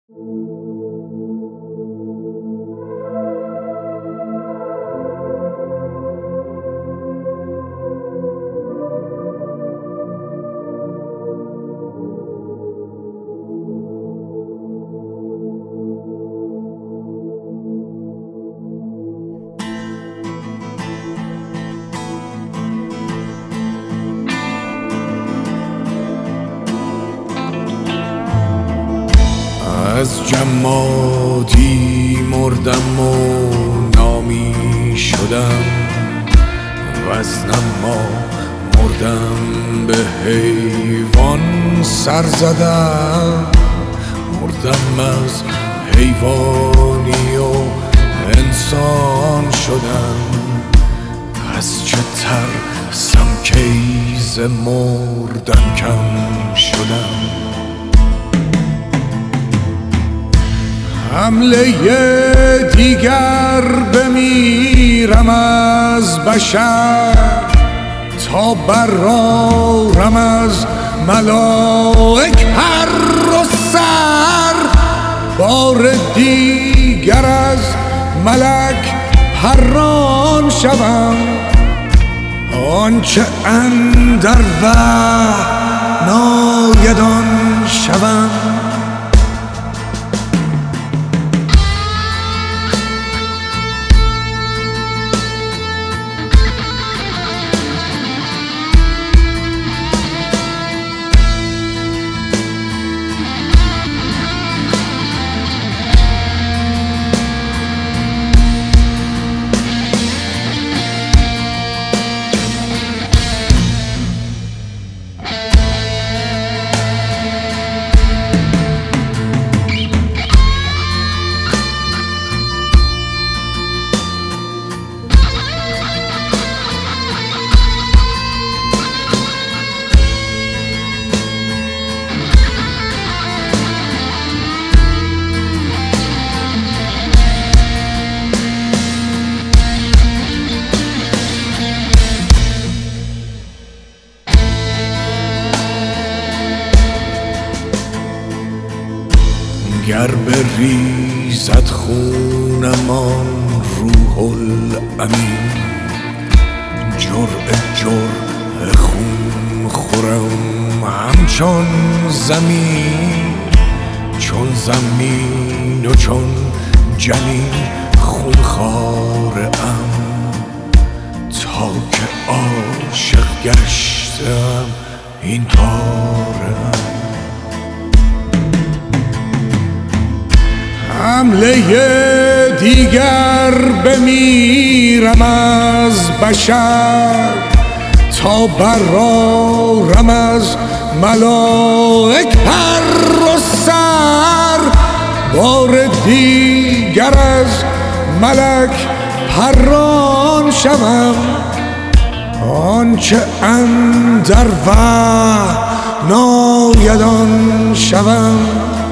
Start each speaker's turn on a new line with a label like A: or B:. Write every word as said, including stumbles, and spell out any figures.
A: از جمادی مردم و نامی شدم، وزنم ما مردم به حیوان سر زدم. مردم از حیوانی و انسان شدم، از چه ترسم که ز مردن کم شدم. حمله دیگر بمیرم از بشر، تا برارم از ملائک پر و سر. بار دیگر از ملک پران شوم، آنچه اندر وحی ناید آن شوم. گر بریزد خونم آن روح الامین، جرعه جرعه خون خورم همچون زمین. چون زمین و چون جنین خونخواره ام، تا که عاشق گشتم این کاره ام. حمله دیگر بمیرم از بشر، تا برارم از ملائک پر و سر. بار دیگر از ملک پران شوم، آنچه اندر وحی ناید آن شوم.